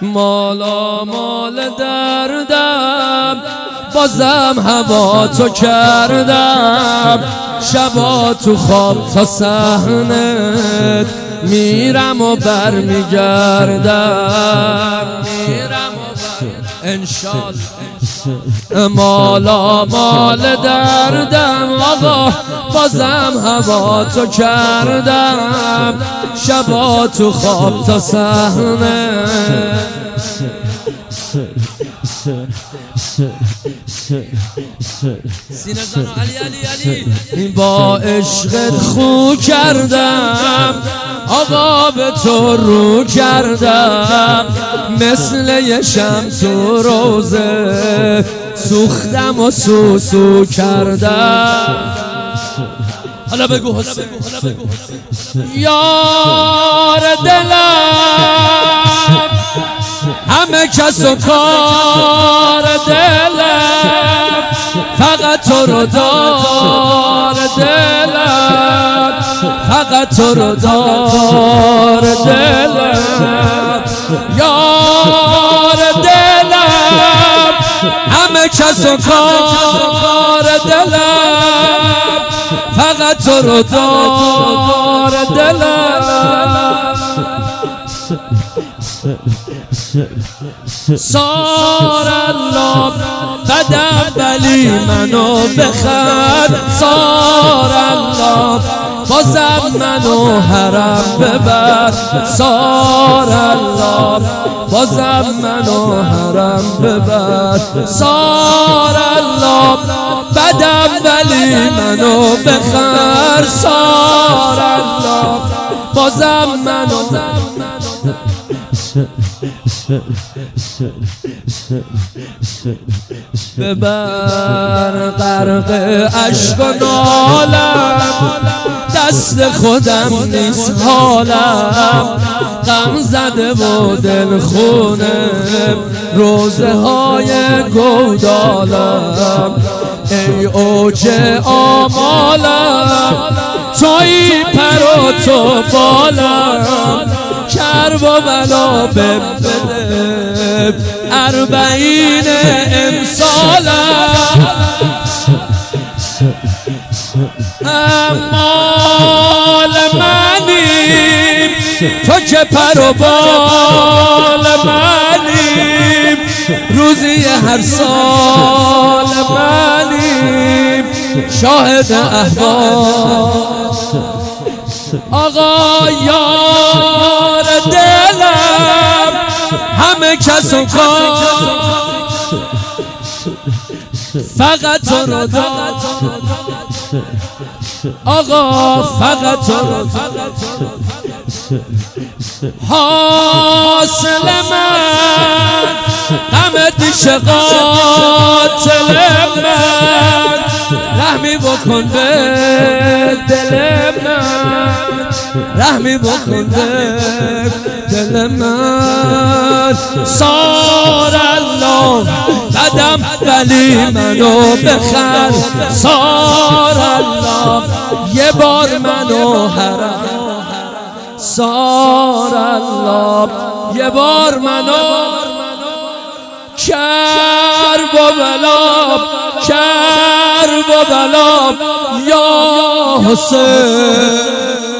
مالا مال دردم بازم هوا تو کردم، شبا تو خواب تا صحنت میرم و برمیگردم، انشالله. مالا مال دردم آقا بازم هوا تو کردم، شبا تو خواب تا صحنه سینه زن علی علی علی با عشقت خو کردم، آقا به تو رو کردم، مثل یه شمع تو روزه سوختم و سوسو کردم. حالا بگو حسین یار دلم، همه کس و کار دلم، فقط تو رو دار دلم، فقط تو رو دار دلم، یار دلم، همه کس و کار دلم، فقط تو رو دار دلم. سار الله قدم ولی منو بخر، سار الله بازم منو حرم ببر، سار الله بازم منو حرم ببر، سار الله بدم ولی منو بخر، سار الله بازم منو ببر. غرق عشق و نالم، دست خودم نیست حالم، غم زده و دل خونه روزه های گودالم، ای اوج آمالم توی پر و تو بالم، کرب و بلا بده 40 امسالم، مال منیم تو که پر و بال منیم، روزی هر سال منیم شاهد احوال. آقا یار دلم، همه کس و کار، فقط تو رو دار آقا، فقط تو رو حاصل من غم دیش قاتل من، رحمی بکن به دل من، رحمی بکن به دل من. سار الله قدم ولی منو بخر، سار الله یه بار منو حرم، سار الله یه بار منو کرب و بلا، کرب و بلا یا حسین.